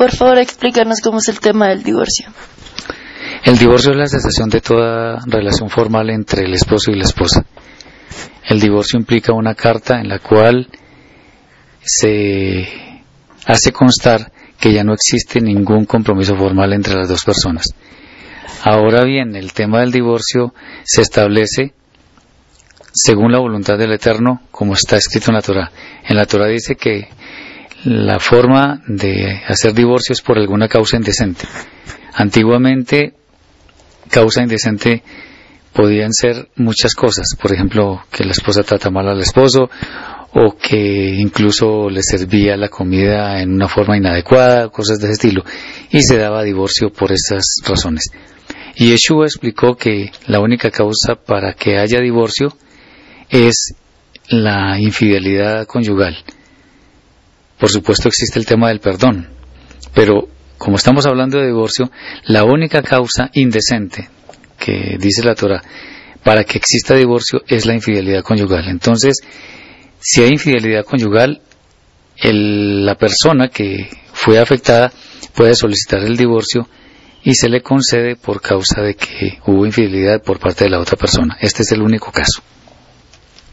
por favor explícanos cómo es el tema del divorcio. El divorcio es la cesación de toda relación formal entre el esposo y la esposa. El divorcio implica una carta en la cual se hace constar que ya no existe ningún compromiso formal entre las dos personas. Ahora bien, el tema del divorcio se establece según la voluntad del Eterno, como está escrito en la Torá. En la Torá dice que la forma de hacer divorcio es por alguna causa indecente. Antiguamente, causa indecente podían ser muchas cosas, por ejemplo, que la esposa trata mal al esposo, o que incluso le servía la comida en una forma inadecuada, cosas de ese estilo, y se daba divorcio por esas razones. Y Yeshua explicó que la única causa para que haya divorcio es la infidelidad conyugal. Por supuesto existe el tema del perdón, pero como estamos hablando de divorcio, la única causa indecente que dice la Torá para que exista divorcio es la infidelidad conyugal. Entonces, si hay infidelidad conyugal, la persona que fue afectada puede solicitar el divorcio y se le concede por causa de que hubo infidelidad por parte de la otra persona. Este es el único caso.